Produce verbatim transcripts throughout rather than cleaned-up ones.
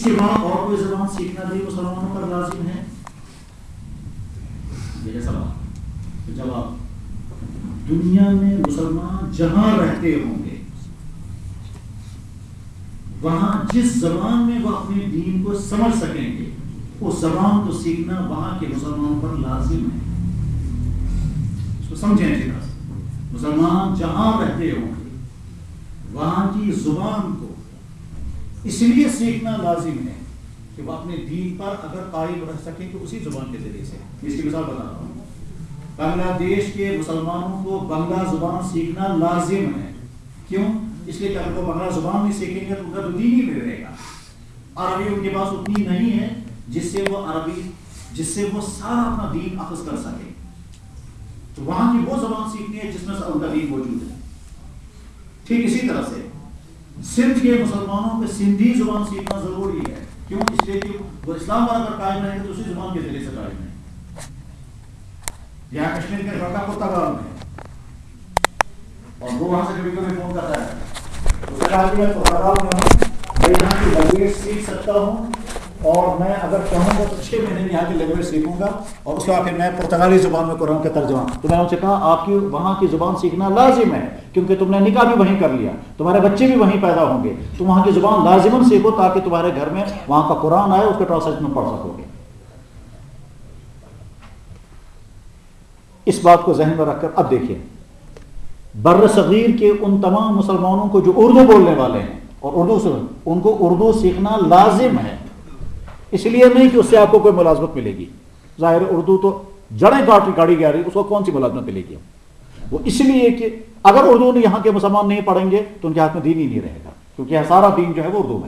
کے بعد اور کوئی زبان سیکھنا بھی مسلمانوں پر لازم ہے؟ یہ سوال جواب، دنیا میں مسلمان جہاں رہتے ہوں گے وہاں جس زبان میں وہ اپنے دین کو سمجھ سکیں گے اس زبان کو سیکھنا وہاں کے مسلمانوں پر لازم ہے. اس کو سمجھیں اچھی طرح سے. مسلمان جہاں رہتے ہوں گے وہاں کی زبان کو اس لیے سیکھنا لازم ہے کہ وہ اپنے دین پر اگر قائم رہ سکیں تو اسی زبان کے ذریعے سے. اس کی مثال بتا رہا ہوں. بنگلہ دیش کے مسلمانوں کو بنگلہ زبان سیکھنا لازم ہے. کیوں؟ اس لیے کہ اگر وہ بنگلہ زبان نہیں سیکھیں گے تو ان کا تو دین ہی نہیں رہے گا. عربی ان کے پاس اتنی نہیں ہے جس سے وہ عربی جس سے وہ سارا اپنا دین اخذ کر سکے. تو وہاں کی وہ زبان سیکھنی ہے جس میں ان کا دین موجود ہے. ٹھیک اسی طرح سے سندھ کے مسلمانوں کو سندھی زبان سیکھنا ضروری ہے. کیوں؟ اس لیے کہ وہ اسلام پر اگر قائم رہیں گے تو اسی زبان کے ذریعے سے قائم ہے. یہاں کشمیر کے رقا کو تگال ہے اور وہ وہاں سے کبھی کبھی فون کرتا ہے تو میں پرتگال میں ہوں، میں یہاں کی لینگویج سیکھ سکتا ہوں اور میں اگر چاہوں گا تو چھ مہینے میں یہاں کی لینگویج سیکھوں گا اور اس کے بعد پھر میں پرتگالی زبان میں قرآن کا ترجمہ. تو میں نے ان سے کہا آپ کی وہاں کی زبان سیکھنا لازم ہے کیونکہ تم نے نکاح بھی وہیں کر لیا، تمہارے بچے بھی وہیں پیدا ہوں گے. تم وہاں کی زبان لازماً سیکھو تاکہ تمہارے گھر میں وہاں کا قرآن آئے، اس کے ٹرانسلیشن میں پڑھ سکو گے. اس بات کو ذہن میں رکھ کر اب دیکھیں بر صغیر کے ان تمام مسلمانوں کو جو اردو بولنے والے ہیں اور اردو سے ان کو اردو سیکھنا لازم ہے. اس لیے نہیں کہ اس سے آپ کو کوئی ملازمت ملے گی. ظاہر اردو تو جڑیں کاٹی گاڑی گیا رہی، اس کو کون سی ملازمت ملے گی؟ وہ اس لیے کہ اگر اردو نے یہاں کے مسلمان نہیں پڑھیں گے تو ان کے ہاتھ میں دین ہی نہیں رہے گا کیونکہ سارا دین جو ہے وہ اردو میں.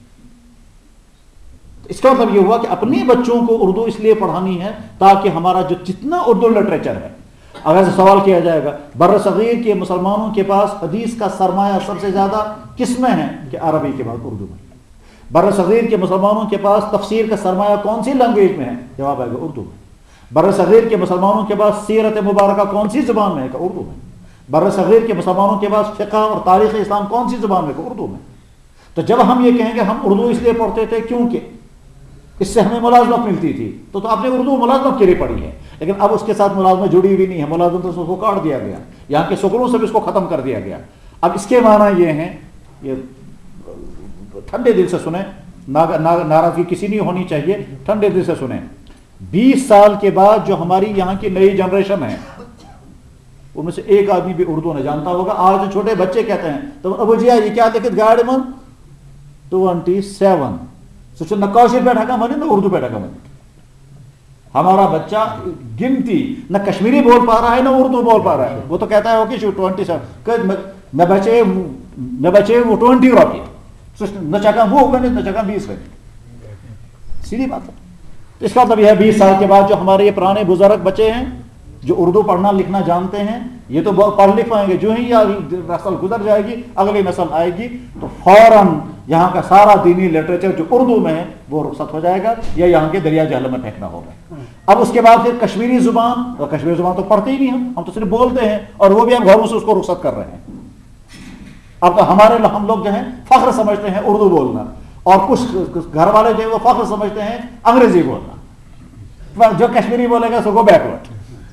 اس کا مطلب یہ ہوا کہ اپنے بچوں کو اردو اس لیے پڑھانی ہے تاکہ ہمارا جو جتنا اردو لٹریچر ہے، اگر سے سوال کیا جائے گا بر صغیر کے مسلمانوں کے پاس حدیث کا سرمایہ سب سے زیادہ کس میں ہے کہ عربی کے بعد اردو میں. بر صغیر کے مسلمانوں کے پاس تفسیر کا سرمایہ کون سی لینگویج میں ہے؟ جواب آئے گا اردو میں. بر صغیر کے مسلمانوں کے پاس سیرت مبارکہ کون سی زبان میں ہے کہ اردو میں. بر صغیر کے مسلمانوں کے پاس فقہ اور تاریخ اسلام کون سی زبان میں کہ اردو میں. تو جب ہم یہ کہیں گے ہم اردو اس لیے پڑھتے تھے کیونکہ اس سے ہمیں ملازمت ملتی تھی، تو تو آپ نے اردو ملازمت کے لیے پڑھی ہے، لیکن اب اس کے ساتھ ملازمت جڑی ہوئی نہیں ہے. ملازمت تو اس کو کاٹ دیا گیا، یہاں کے سکولوں سے بھی اس کو ختم کر دیا گیا. اب اس کے معنی یہ ہیں، یہ ٹھنڈے دل سے سنیں، ناراضگی کسی نہیں ہونی چاہیے، ٹھنڈے دل سے سنیں. بیس سال کے بعد جو ہماری یہاں کی نئی جنریشن ہے ان میں سے ایک آدمی بھی اردو نہ جانتا ہوگا. آج جو چھوٹے بچے کہتے ہیں تو ابو جی یہ کیا دیکھت گاڑی من ٹوینٹی سیون سو نقاشی بیٹھا کا من نہ اردو بیٹھا کا من. ہمارا بچہ گنتی نہ کشمیری بول پا رہا ہے نہ اردو بول پا رہا ہے. وہ تو کہتا ہے کہ ٹوینٹی سیون میں بچے میں بچے وہ ٹوینٹی روپیے نہ چکا وہ ہوگا نہیں نہ چکا بیس بنے. سیدھی بات ہے. اس کا مطلب یہ ہے بیس سال کے بعد جو ہمارے یہ پرانے بزرگ بچے ہیں جو اردو پڑھنا لکھنا جانتے ہیں یہ تو پڑھ لکھ پائیں گے. جو ہی نسل گزر جائے گی اگلی نسل آئے گی تو فوراً یہاں کا سارا دینی لٹریچر جو اردو میں ہے وہ رخصت ہو جائے گا یا یہاں کے دریا جہلم میں پھینکنا ہوگا. اب اس کے بعد پھر کشمیری زبان، اور کشمیری زبان تو پڑھتے ہی نہیں ہم ہم تو صرف بولتے ہیں اور وہ بھی ہم گھروں سے اس کو رخصت کر رہے ہیں. اب تو ہمارے ہم لوگ جو ہیں فخر سمجھتے ہیں اردو بولنا اور کچھ گھر والے جو ہیں وہ فخر سمجھتے ہیں انگریزی بولنا. جو کشمیری بولے گا سو کو بیکورڈ.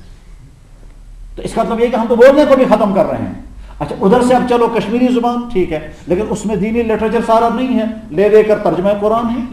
تو اس کا مطلب یہ کہ ہم تو بولنے کو بھی ختم کر رہے ہیں. اچھا ادھر سے اب چلو کشمیری زبان ٹھیک ہے لیکن اس میں دینی لٹریچر سارا نہیں ہے، لے دے کر ترجمہ قرآن ہے،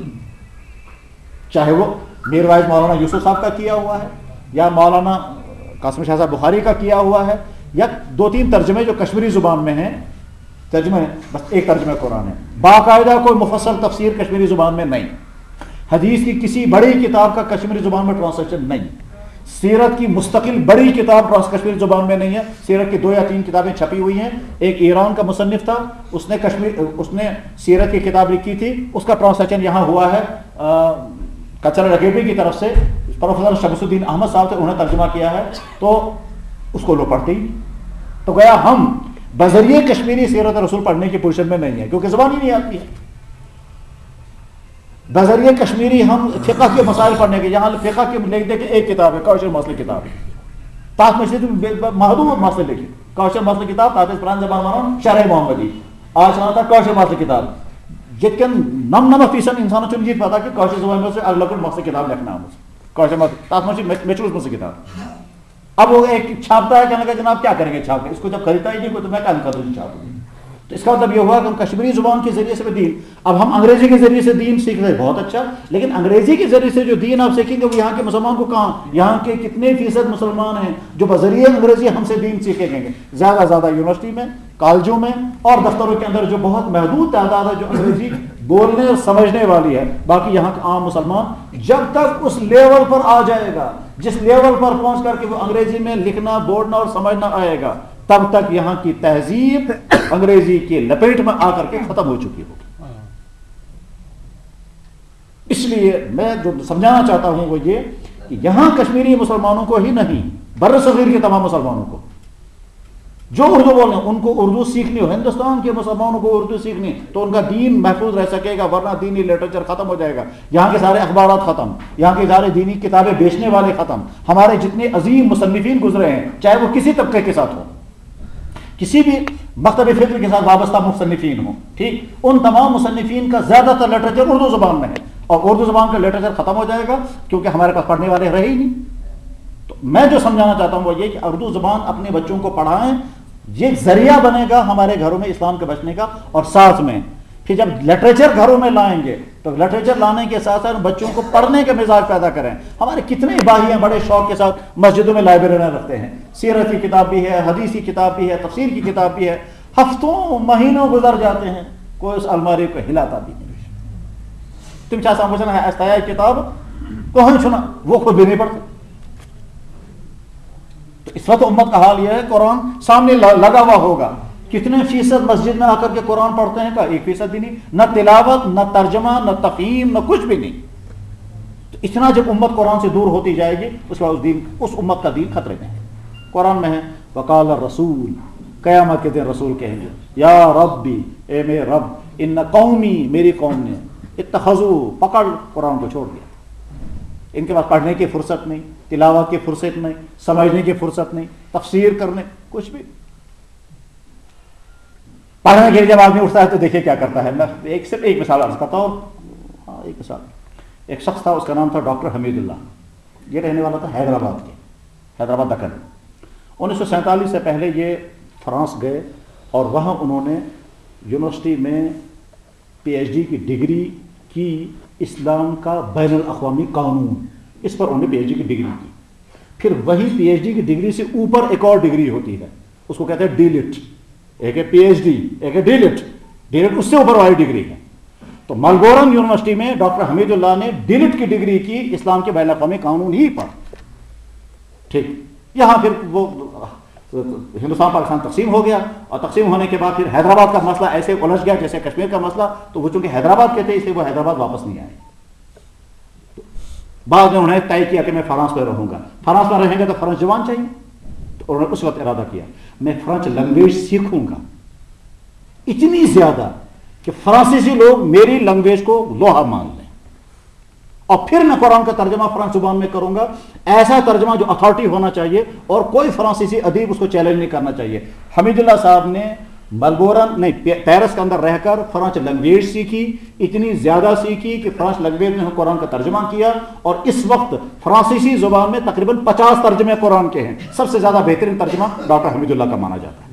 چاہے وہ میر وائز مولانا یوسف صاحب کا کیا ہوا ہے یا مولانا قاسم شاہ صاحب بخاری کا کیا ہوا ہے یا دو تین ترجمے جو کشمیری زبان میں ہیں ترجمے بس ایک ترجمہ قرآن ہے. باقاعدہ کوئی مفصل تفسیر کشمیری زبان میں نہیں. حدیث کی کسی بڑی کتاب کا کشمیری زبان میں ٹرانسلیشن نہیں. سیرت کی مستقل بڑی کتاب کشمیری زبان میں نہیں ہے. سیرت کی دو یا تین کتابیں چھپی ہوئی ہیں. ایک ایران کا مصنف تھا اس نے کشمیر اس نے سیرت کی کتاب لکھی تھی، اس کا ٹرانسلیشن یہاں ہوا ہے کچرا رگیبی کی طرف سے. پروفیسر شمس الدین احمد صاحب سے انہوں نے ترجمہ کیا ہے تو اس کو لوگ پڑھتے ہی. تو گیا ہم بذریعہ کشمیری سیرت رسول پڑھنے کی پوزیشن میں نہیں ہے کیونکہ زبان ہی نہیں آتی ہے. بذریعہ کشمیری ہم فقہ کے مسائل پڑھنے کے یہاں فقہ کے لکھ دے کہ ایک کتاب ہے کوشر مسئلہ کتاب ہے تاج مشرق محدود مسئلے لکھی کوشر مسئلہ کتاب تاج پران زبان مانو شرح محمدی آج سنا تھا کوشر مسئلہ کتاب یتکن نمنمتھ فیصد انسان چھُنہٕ یہِ پتہ کہ کٲشِر زبانہِ منٛز چھِ اکھ لۄکٕٹ مۄخصر کتاب لیکھنہٕ آمٕژ کٲشِر منٛز تتھ منٛز چھِ مےٚ چھِ وٕچھمٕژ سۄ کتاب. اب وہ ایک چھاپتا ہے کہنے لگا جناب کیا کریں گے چھاپ کے, اس کو جب خریدتا ہی نہیں کوئی تو میں کیا خریدوں چھاپ. تو اس کا مطلب یہ ہوا کہ ہم کشمیری زبان کے ذریعے سے دین, اب ہم انگریزی کے ذریعے سے دین سیکھ رہے بہت اچھا, لیکن انگریزی کے ذریعے سے جو دین آپ سیکھیں گے وہ یہاں کے مسلمان کو کہاں, یہاں کے کتنے فیصد مسلمان ہیں جو بذریعہ انگریزی ہم سے دین سیکھیں گے؟ زیادہ زیادہ یونیورسٹی میں, کالجوں میں اور دفتروں کے اندر جو بہت محدود تعداد ہے جو انگریزی بولنے اور سمجھنے والی ہے. باقی یہاں کا عام مسلمان جب تک اس لیول پر آ جائے گا جس لیول پر پہنچ کر کے وہ انگریزی میں لکھنا بولنا اور سمجھنا آئے گا, تب تک یہاں کی تہذیب انگریزی کے لپیٹ میں آ کر کے ختم ہو چکی ہوگی. اس لیے میں جو سمجھانا چاہتا ہوں وہ یہ کہ یہاں کشمیری مسلمانوں کو ہی نہیں بر صغیر کے تمام مسلمانوں کو جو اردو بول رہے ہیں ان کو اردو سیکھنی ہو, ہندوستان کے مسلمانوں کو اردو سیکھنی تو ان کا دین محفوظ رہ سکے گا, ورنہ دینی لٹریچر ختم ہو جائے گا. یہاں کے سارے اخبارات ختم, یہاں کے سارے دینی کتابیں بیچنے والے ختم, ہمارے جتنے عظیم مصنفین گزرے ہیں چاہے وہ کسی طبقے کے ساتھ ہوں, کسی بھی مکتب فکر کے ساتھ وابستہ مصنفین ہوں, ٹھیک, ان تمام مصنفین کا زیادہ تر لٹریچر اردو زبان میں ہے, اور اردو زبان کا لٹریچر ختم ہو جائے گا کیونکہ ہمارے پاس پڑھنے والے رہے ہی نہیں. تو میں جو سمجھانا چاہتا ہوں وہ یہ کہ اردو زبان اپنے بچوں کو پڑھائیں, یہ ذریعہ بنے گا ہمارے گھروں میں اسلام کے بچنے کا. اور ساتھ میں پھر جب لٹریچر گھروں میں لائیں گے تو لٹریچر لانے کے ساتھ ساتھ بچوں کو پڑھنے کے مزاج پیدا کریں. ہمارے کتنے بھائی ہیں بڑے شوق کے ساتھ مسجدوں میں لائبریریاں رکھتے ہیں, سیرت کی کتاب بھی ہے, حدیث کی کتاب بھی ہے, تفسیر کی کتاب بھی ہے, ہفتوں مہینوں گزر جاتے ہیں کوئی اس الماری کو ہلاتا بھی نہیں. تم چاہ سمجھنا ہے استایا کتاب کون چھنا وہ خود بھی نہیں پڑھتے. تو اس وقت امت کا حال یہ ہے قرآن سامنے لگا ہوا ہوگا, کتنے فیصد مسجد میں آ کر کے قرآن پڑھتے ہیں کا ایک فیصد بھی نہیں, نہ تلاوت نہ ترجمہ نہ تفہیم نہ کچھ بھی نہیں. تو اتنا جب امت قرآن سے دور ہوتی جائے گی اس کے بعد اس دین اس امت کا دین خطرے میں ہے. قرآن میں ہے وقال الرسول, قیامت کے دن رسول کہیں گے یا ربی اے میرے رب, ان قومی میری قوم نے اتخذوا پکڑ قرآن کو چھوڑ دیا, ان کے پاس پڑھنے کی فرصت نہیں, تلاوت کی فرصت نہیں, سمجھنے کی فرصت نہیں, تفسیر کرنے کچھ بھی. پڑھنے کے لیے جب آدمی اٹھتا ہے تو دیکھیے کیا کرتا ہے. میں ایک صرف ایک مثال عرض کرتا ہوں. ہاں ایک مثال, ایک شخص تھا اس کا نام تھا ڈاکٹر حمید اللہ, یہ رہنے والا تھا حیدرآباد کے, حیدرآباد دکن. انیس سو سینتالیس سے پہلے یہ فرانس گئے اور وہاں انہوں نے یونیورسٹی میں پی ایچ ڈی کی ڈگری کی, اسلام کا بین الاقوامی قانون, اس پر انہوں نے پی ایچ ڈی کی ڈگری کی. پھر وہی پی ایچ ڈی کی ڈگری سے اوپر ایک اور ڈگری ہوتی ہے, اس کو کہتے ہیں ڈی لٹ. ایک ہے پی ایچ ڈی, ایک ہے ڈی لٹ. ڈی لٹ اس سے اوپر والی ڈگری ہے. تو ملبورن یونیورسٹی میں ڈاکٹر حمید اللہ نے ڈی لٹ کی ڈگری کی اسلام کے بین الاقوامی قانون ہی پر. ٹھیک, یہاں پھر وہ ہندوستان پاکستان تقسیم ہو گیا, اور تقسیم ہونے کے بعد پھر حیدرآباد کا مسئلہ ایسے الجھ گیا جیسے کشمیر کا مسئلہ. تو وہ چونکہ حیدرآباد کے تھے اس لیے وہ حیدرآباد واپس نہیں آئے. بعد میں انہوں نے طے کیا کہ میں فرانس میں رہوں گا. فرانس میں رہیں گے تو فرانس زبان چاہیے, تو انہوں نے اس وقت ارادہ کیا میں فرانس لینگویج سیکھوں گا اتنی زیادہ کہ فرانسیسی لوگ میری لینگویج کو لوہا مان لیں, اور پھر میں قرآن کا ترجمہ فرانس زبان میں کروں گا, ایسا ترجمہ جو اتھارٹی ہونا چاہیے اور کوئی فرانسیسی ادیب اس کو چیلنج نہیں کرنا چاہیے. حمید اللہ صاحب نے ملبورن نہیں پیرس کے اندر رہ کر فرانس لینگویج سیکھی, اتنی زیادہ سیکھی کہ فرانس لینگویج میں قرآن کا ترجمہ کیا, اور اس وقت فرانسیسی زبان میں تقریباً پچاس ترجمے قرآن کے ہیں. سب سے زیادہ بہترین ترجمہ ڈاکٹر حمید اللہ کا مانا جاتا ہے.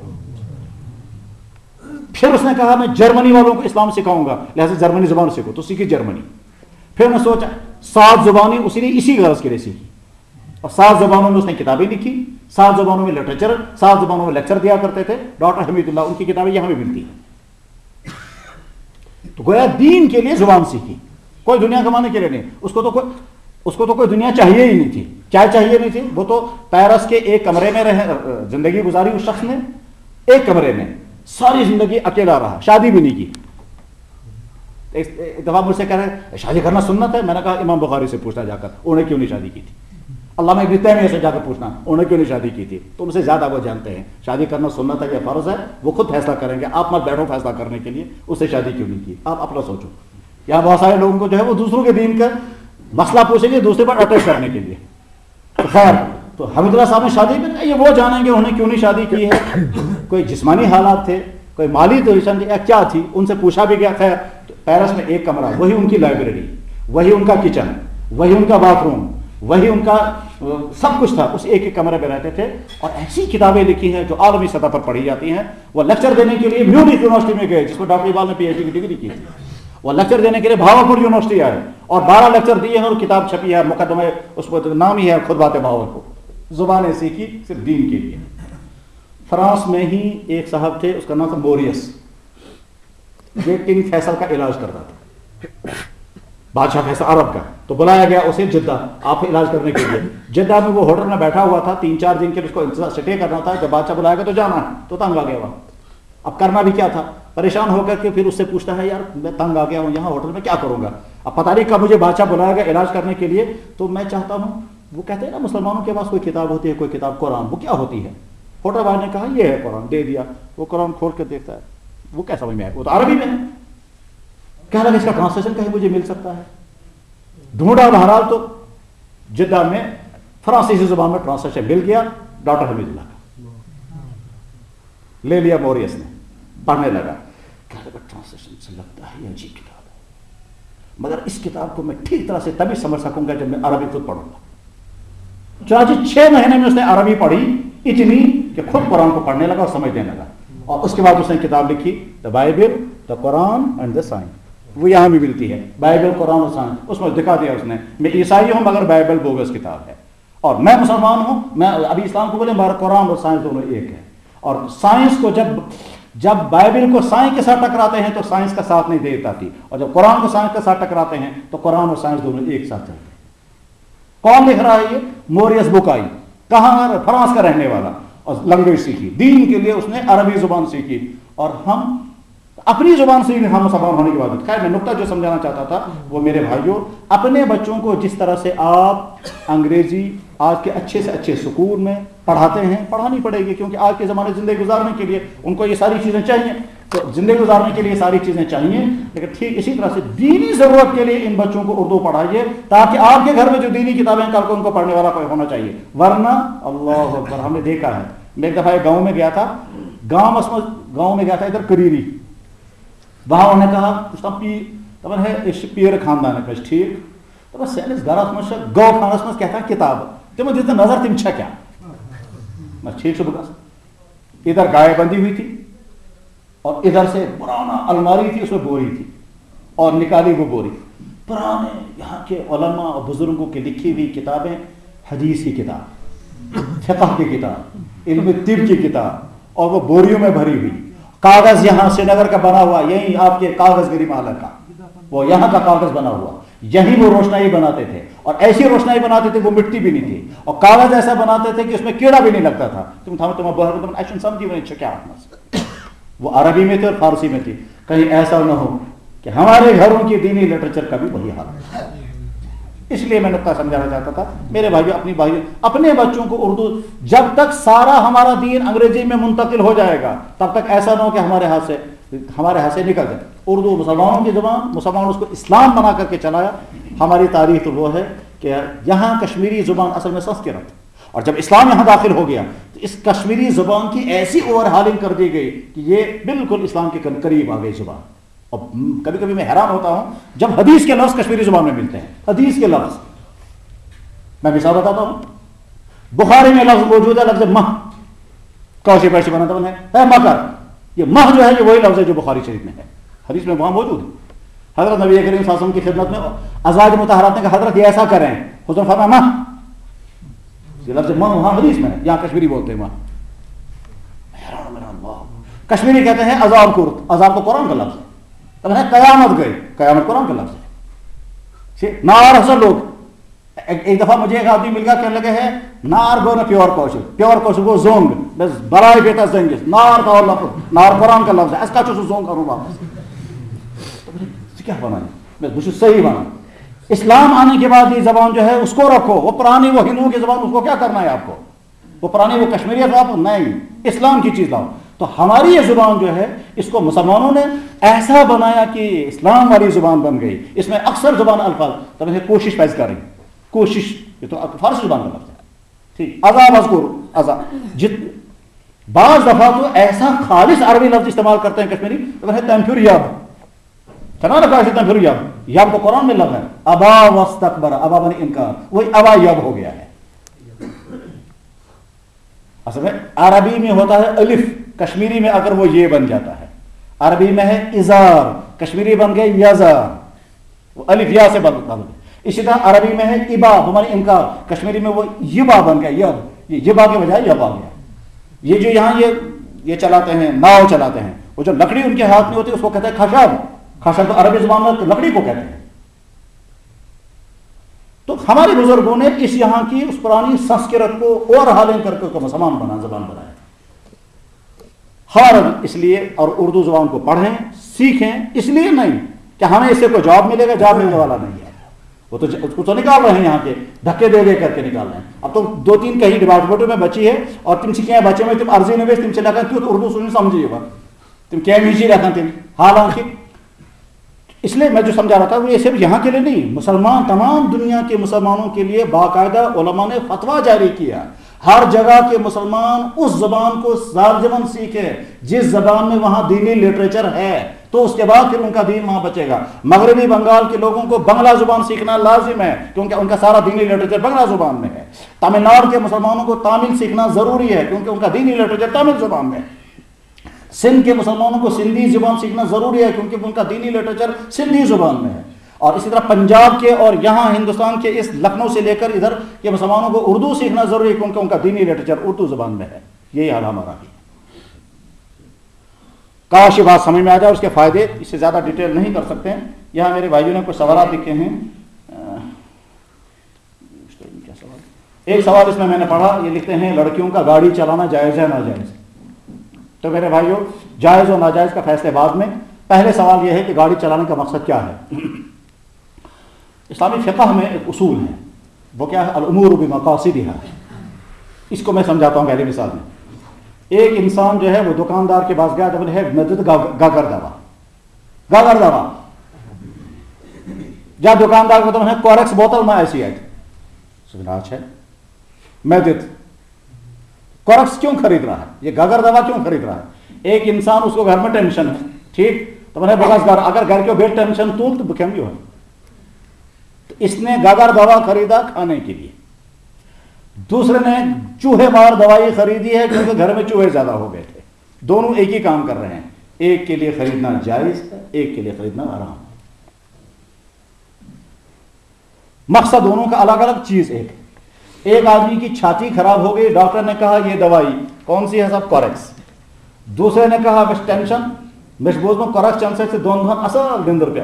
پھر اس نے کہا میں جرمنی والوں کو اسلام سکھاؤں گا, لہٰذا جرمنی زبان سیکھو, تو سیکھی جرمنی. پھر میں سوچا سات زبانیں اسی نے اسی غرض کے لیے سیکھی, اور سات زبانوں میں اس نے کتابیں لکھی, سات زبانوں میں لٹریچر, سات زبانوں میں لیکچر دیا کرتے تھے ڈاکٹر حمید اللہ. ان کی کتابیں یہاں بھی ملتی ہیں. تو گویا دین کے لیے زبان سیکھی, کوئی دنیا کمانے کے لیے نہیں. اس کو تو کوئی اس کو تو کوئی دنیا چاہیے ہی نہیں تھی. کیا چاہیے نہیں تھی, وہ تو پیرس کے ایک کمرے میں رہ زندگی گزاری اس شخص نے, ایک کمرے میں ساری زندگی اکیلا رہا, شادی بھی نہیں کی. ایک دفعہ مجھ سے کہہ رہے شادی کرنا سنت ہے. میں نے کہا امام بخاری سے پوچھنا جا کر انہوں نے کیوں نہیں شادی کی تھی. علامہ ابن تیمیہ سے جا کر پوچھنا انہوں نے کیوں نہیں شادی کی تھی. تو ان سے زیادہ وہ جانتے ہیں شادی کرنا سنت ہے یا فرض ہے, وہ خود فیصلہ کریں گے. آپ مت بیٹھو فیصلہ کرنے کے لیے اس سے شادی کیوں نہیں کی, آپ اپنا سوچو. یہاں بہت سارے لوگوں کو جو ہے وہ دوسروں کے دین کا مسئلہ پوچھیں گے دوسرے پر اٹیچ کرنے کے لیے. خیر, تو حمید اللہ صاحب نے شادی میں یہ وہ جانیں گے انہوں نے کیوں نہیں شادی کی ہے. کوئی جسمانی حالات تھے, کوئی مالی پوزیشن کیا تھی, ان سے پوچھا بھی گیا. خیر, پیرس میں ایک کمرہ، وہی ان کی لائبریری، وہی ان کا کچن، وہی ان کا باتھ روم، وہی ان کا سب کچھ تھا، اس ایک ایک کمرے میں رہتے تھے. اور ایسی کتابیں لکھی ہیں جو عالمی سطح پر پڑھی جاتی ہیں. وہ لیکچر دینے کے لیے میونخ یونیورسٹی میں گئے جس میں ڈاکٹر اقبال نے پی ایچ ڈی کی ڈگری کی تھی. وہ لیکچر دینے کے لیے بھاولپور یونیورسٹی آئے اور بارہ لیکچر دیے ہیں اور کتاب چھپی ہے، مقدمہ اس پر نام ہی ہے خود بات بھاولپور. زبانیں سیکھی صرف دین کے لیے. فرانس میں ہی ایک صاحب تھے، اس کا نام تھا موریس. یہ کنگ فیصل کا علاج کرتا تھا، بادشاہ فیصل عرب کا. تو بلایا گیا اسے جدہ آپ علاج کرنے کے لیے. جدہ میں وہ ہوٹل میں بیٹھا ہوا تھا، تین چار دن کے اس کو انتظار سٹے کرنا تھا. جب بادشاہ بلائے گا تو جانا ہے، تو تنگ آ گیا وہاں. اب کرنا بھی کیا تھا، پریشان ہو کر کے پھر اس سے پوچھتا ہے یار میں تنگ آ گیا ہوں یہاں ہوٹل میں، کیا کروں گا. اب پتہ نہیں کب مجھے بادشاہ بلائے گا علاج کرنے کے لیے، تو میں چاہتا ہوں. وہ کہتے ہیں نا مسلمانوں کے پاس کوئی کتاب ہوتی ہے، کوئی کتاب قرآن، وہ کیا ہوتی ہے. ہوٹل والے نے کہا یہ ہے قرآن، دے دیا. وہ قرآن کھول کے دیکھتا ہے، وہ کیا سمجھ میں آئے، وہ تو عربی میں ہے. کہہ لگا اس کا ٹرانسلیشن کہیں مجھے مل سکتا ہے. ڈھونڈا بہرحال تو جدہ میں فرانسیسی زبان میں ٹرانسلیشن مل گیا. ڈاکٹر حمید اللہ کا لے لیا موریس نے، پڑھنے لگا. کہہ لگا ٹرانسلیشن سے لگتا ہے یہ عجیب کتاب ہے، مگر اس کتاب کو میں ٹھیک طرح سے تبھی سمجھ سکوں گا جب میں عربی خود پڑھوں گا. چنانچہ چھ مہینے میں اس نے عربی پڑھی اتنی کہ خود قرآن کو پڑھنے لگا اور سمجھنے لگا. اور اس کے بعد اس نے کتاب لکھی the Bible the Quran and the science. وہ یہاں بھی ملتی ہے، بائبل قرآن اور سائنس. اس میں دکھا دیا اس نے میں عیسائی ہوں مگر بائبل بوگس کتاب ہے، اور میں مسلمان ہوں، میں ابھی اسلام کو بولے مگر قرآن اور سائنس دونوں ایک ہے. اور سائنس کو جب جب بائبل کو سائنس کے ساتھ ٹکراتے ہیں تو سائنس کا ساتھ نہیں دیتا تھی، اور جب قرآن کو سائنس کے ساتھ ٹکراتے ہیں تو قرآن اور سائنس دونوں ایک ساتھ چلتے ہیں. کون لکھ رہا ہے یہ؟ Maurice Bucaille. کہاں؟ فرانس کا رہنے والا. اور لینگویج سیکھی، دین کے لیے اس نے عربی زبان سیکھی. اور ہم اپنی زبان سے ہم مسلمان ہونے کی بات. خیر میں نقطہ جو سمجھانا چاہتا تھا وہ میرے بھائیوں، اپنے بچوں کو جس طرح سے آپ انگریزی آج کے اچھے سے اچھے سکول میں پڑھاتے ہیں، پڑھانی پڑے گی، کیونکہ آج کے زمانے زندگی گزارنے کے لیے ان کو یہ ساری چیزیں چاہیے. تو زندگی گزارنے کے لیے ساری چیزیں چاہیے، لیکن ٹھیک اسی طرح سے دینی ضرورت کے لیے ان بچوں کو اردو پڑھائیے، تاکہ آپ کے گھر میں جو دینی کتابیں کل کو ان کو پڑھنے والا کوئی ہونا چاہیے. ورنہ اللہ اکبر، ہم نے دیکھا ہے. میں ایک دفعہ ایک گاؤں میں گیا تھا، گاؤں گاؤں میں گیا تھا ادھر کریری. وہاں انہوں نے کہا پوچھتا پیر دپان ہے اس پیر خاندان پہ ٹھیک دپان سانس گرس مجھ گو خانس مز کیا کتاب تمو دت نظر تم چھا کیا میں ٹھیک سے بکاس. ادھر گائے بندی ہوئی تھی اور ادھر سے پرانا الماری تھی، اس میں بوری تھی اور نکالی وہ بوری. پرانے یہاں کے علماء اور بزرگوں کی لکھی ہوئی کتابیں، حدیث کی کتاب، فقہ کی کتاب، علم طب کی کتاب، اور وہ بوریوں میں بھری ہوئی. کاغذ یہاں سری نگر کا بنا ہوا، یہی آپ کے کاغذ گری محلہ کا، وہ یہاں کا کاغذ بنا ہوا، یہی وہ روشنائی بناتے تھے. اور ایسی روشنائی بناتے تھے وہ مٹی بھی نہیں تھی، اور کاغذ ایسا بناتے تھے کہ اس میں کیڑا بھی نہیں لگتا تھا. تم تھا تم تم ایشن سمجھی نہیں چھکیا. وہ عربی میں تھے اور فارسی میں تھی. کہیں ایسا نہ ہو کہ ہمارے گھروں کی دینی لٹریچر کا بھی وہی حال ہے. اس لیے میں نقطہ سمجھانا چاہتا تھا میرے بھائیو، اپنی بھائیو اپنے بچوں کو اردو، جب تک سارا ہمارا دین انگریزی میں منتقل ہو جائے گا تب تک ایسا نہ ہو کہ ہمارے ہاتھ سے ہمارے ہاتھ سے نکل جائے. اردو مسلمانوں کی زبان، مسلمانوں اس کو اسلام بنا کر کے چلایا. ہماری تاریخ تو وہ ہے کہ یہاں کشمیری زبان اصل میں سنسکرت، اور جب اسلام یہاں داخل ہو گیا تو اس کشمیری زبان کی ایسی اوور ہالنگ کر دی گئی کہ یہ بالکل اسلام کے قریب آ گئی زبان. اور کبھی کبھی میں حیران ہوتا ہوں جب حدیث کے لفظ کشمیری زبان میں ملتے ہیں. حدیث کے لفظ میں مثال بتاتا ہوں، بخاری میں لفظ موجود ہے لفظ مہ، کوشی پیشی بناتا ہوں ہے مکر. یہ مہ جو ہے یہ وہی لفظ ہے جو بخاری شریف میں ہے، حدیث میں وہاں موجود ہے. حضرت نبی کریم صلی اللہ علیہ وسلم کی خدمت میں ازواج مطہرات نے کہا حضرت یہ ایسا کریں، حضور فرمایا مہ، یہ لفظ مہ وہاں حدیث میں ہے، یہاں کشمیری بولتے ہیں مہ. حیران میرا اللہ، کشمیری کہتے ہیں عذاب کرت، عذاب تو قرآن کا لفظ ہے. تب ہے قیامت گئی، قیامت قرآن کا لفظ ہے. نار حسن لوگ، ایک دفعہ مجھے ایک آدمی مل گیا کہنے لگے ہے نار گو نا پیور کوشر، پیور کوشر وہ زونگ بس برائے بیٹا زنگس، نار کا لفظ، نار قرآن کا لفظ ہے، اس کا چوسو زونگ کروں واپس. تو مجھے کیا بنائی، میں مجھے صحیح بنا. اسلام آنے کے بعد یہ زبان جو ہے اس کو رکھو، وہ پرانی وہ ہندوؤں کی زبان اس کو کیا کرنا ہے آپ کو، وہ پرانی وہ کشمیریت آپ نہیں، اسلام کی چیز لاؤ. تو ہماری یہ زبان جو ہے اس کو مسلمانوں نے ایسا بنایا کہ اسلام والی زبان بن گئی. اس میں اکثر زبان الفاظ تب سے کوشش پیش کر رہی، کوشش، یہ تو فارسی زبان کا لفظ ہے. ٹھیک، عذاب اذکر عذاب، جت بعض دفعہ تو ایسا خالص عربی لفظ استعمال کرتے ہیں کشمیری، تو ہے تمفر یاب، چلانا کاشتا پھر یب یب تو قرآن میں لفظ ہے ابا واستکبر ابا بن انکار وہی ابا یب ہو گیا ہے. اصل میں عربی میں ہوتا ہے الف کشمیری میں اگر وہ یہ بن جاتا ہے عربی میں ہے ازار کشمیری بن گئے یزار وہ الف یا سے بدل گئے. اسی طرح عربی میں ہے ابا ہمارے انکار کشمیری میں وہ یبا بن گیا یب یہ یبا کے بجائے یب آ گیا. یہ جو یہاں یہ یہ چلاتے ہیں ناؤ چلاتے ہیں وہ جو لکڑی ان کے ہاتھ میں ہوتی ہے اس کو کہتے ہیں خشب. خشب تو عربی زبان میں لکڑی کو کہتے ہیں. تو ہمارے بزرگوں نے اس یہاں کی اس پرانی سنسکرت کو اور حالیں کر کے کو مسلمان بنا زبان بنایا. ہر اس لیے اور اردو زبان کو پڑھیں سیکھیں اس لیے نہیں کہ ہمیں اس سے کوئی جاب ملے گا جاب ملنے والا نہیں ہے. وہ تو اس کو تو نکال رہے ہیں یہاں کے دھکے دے دے کر کے نکال رہے ہیں. اب تو دو تین کہیں ڈپارٹمنٹوں میں بچی ہے اور تم سیکھیں بچے میں تم عرضی نویس تم چلا کر کیوں تو اردو سنی سمجھیے گا تم کیا میجی رکھا تم حالانکہ اس لیے میں جو سمجھا رہا تھا وہ یہ صرف یہاں کے لیے نہیں مسلمان تمام دنیا کے مسلمانوں کے لیے باقاعدہ علماء نے فتویٰ جاری کیا. ہر جگہ کے مسلمان اس زبان کو لازماً سیکھے جس زبان میں وہاں دینی لٹریچر ہے تو اس کے بعد پھر ان کا دین وہاں بچے گا. مغربی بنگال کے لوگوں کو بنگلہ زبان سیکھنا لازم ہے کیونکہ ان کا سارا دینی لٹریچر بنگلہ زبان میں ہے. تمل ناڈو کے مسلمانوں کو تامل سیکھنا ضروری ہے کیونکہ ان کا دینی لٹریچر تامل زبان میں ہے. سندھ کے مسلمانوں کو سندھی زبان سیکھنا ضروری ہے کیونکہ ان کا دینی لٹریچر سندھی زبان میں ہے. اور اسی طرح پنجاب کے اور یہاں ہندوستان کے اس لکھنؤ سے لے کر ادھر کے مسلمانوں کو اردو سیکھنا ضروری ہے کیونکہ ان کا دینی لٹریچر اردو زبان میں ہے. یہی حال ہمارا ہے. کاش یہ بات سمجھ میں آ جائے. اس کے فائدے اس سے زیادہ ڈیٹیل نہیں کر سکتے ہیں. یہاں میرے بھائیوں نے کچھ سوالات لکھے ہیں. ایک سوال اس میں میں نے پڑھا یہ لکھتے ہیں لڑکیوں کا گاڑی چلانا جائز ہے ناجائز. تو میرے بھائیوں جائز اور ناجائز کا فیصلے بعد میں. پہلے سوال یہ ہے کہ گاڑی چلانے کا مقصد کیا ہے. اسلامی فقہ میں ایک اصول ہے وہ کیا ہے الامور بمقاصدها. اس کو میں سمجھاتا ہوں پہلی مثال میں. ایک انسان جو ہے وہ دکاندار کے پاس گیا تو ہے مدد گاگر دوا گاگر دوا جا دکاندار کو تو ہے کورکس بوتل میں ایسی ہے سراج ہے مدد کورکس کیوں خرید رہا ہے یہ گاگر دوا کیوں خرید رہا ہے. ایک انسان اس کو گھر میں ٹینشن ہے ٹھیک تو میں بغاز گھر اگر گھر کے بیٹ ٹینشن تو تو بکھم بھی ہو تو اس نے گاگر دوا خریدا کھانے کے لیے. دوسرے نے چوہے مار دوائی خریدی ہے کیونکہ گھر میں چوہے زیادہ ہو گئے تھے. دونوں ایک ہی کام کر رہے ہیں. ایک کے لیے خریدنا جائز ہے ایک کے لیے خریدنا حرام ہے. مقصد دونوں کا الگ الگ چیز ایک. ایک آدمی کی چھاتی خراب ہو گئی ڈاکٹر نے کہا یہ دوائی کون سی ہے سب کورکس. دوسرے نے کہا بس ٹینشن مش بوز میں کورکس چند سے دون دھون اصل دن روپیہ.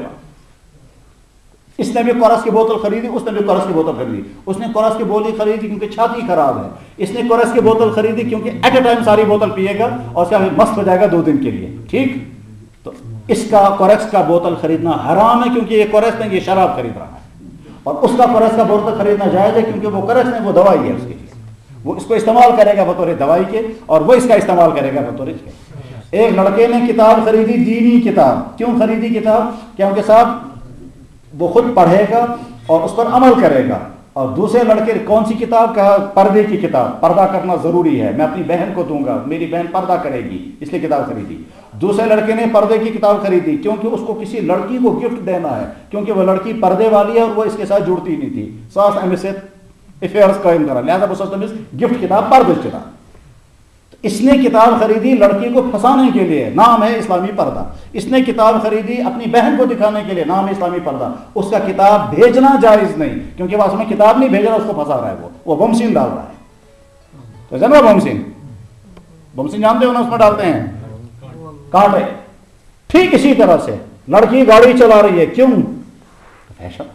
اس نے بھی کورس کی بوتل خریدی اس نے بھی کورس کی بوتل خریدی. اس نے کورس کی بوتل خریدی کیونکہ چھاتی خراب ہے. اس نے کورس کی بوتل خریدی کیونکہ ایٹ اے ٹائم ساری بوتل پیے گا اور اس کا مست ہو جائے گا دو دن کے لیے ٹھیک. تو اس کا کورس کا بوتل خریدنا حرام ہے کیونکہ یہ کورس نے یہ شراب خرید رہا ہے. اور اس کا کورس کا بوتل خریدنا جائز ہے کیونکہ وہ کورس نے وہ دوائی ہے اس کے لیے وہ اس کو استعمال کرے گا بطور دوائی کے اور وہ اس کا استعمال کرے گا بطور اس کے. ایک لڑکے نے کتاب خریدی دینی کتاب. کیوں خریدی کتاب کیونکہ صاحب وہ خود پڑھے گا اور اس پر عمل کرے گا. اور دوسرے لڑکے کون سی کتاب کا پردے کی کتاب پردہ کرنا ضروری ہے میں اپنی بہن کو دوں گا میری بہن پردہ کرے گی اس لیے کتاب خریدی. دوسرے لڑکے نے پردے کی کتاب خریدی کیونکہ اس کو کسی لڑکی کو گفٹ دینا ہے کیونکہ وہ لڑکی پردے والی ہے اور وہ اس کے ساتھ جڑتی نہیں تھی ساس ایم سے افیئرس قائم کرا لہٰذا وہ گفٹ کتاب پردے کتاب. اس نے کتاب خریدی لڑکی کو پھنسانے کے لیے نام ہے اسلامی پردہ. اس نے کتاب خریدی اپنی بہن کو دکھانے کے لیے نام ہے اسلامی پردہ. اس کا کتاب بھیجنا جائز نہیں کیونکہ وہ اس میں کتاب نہیں بھیج رہا اس کو پھنسا رہا ہے وہ وہ بمسین ڈال رہا ہے. تو جناب بمسین بمسین جانتے ہو نا اس میں ڈالتے ہیں کانٹے. ٹھیک اسی طرح سے لڑکی گاڑی چلا رہی ہے کیوں فیشن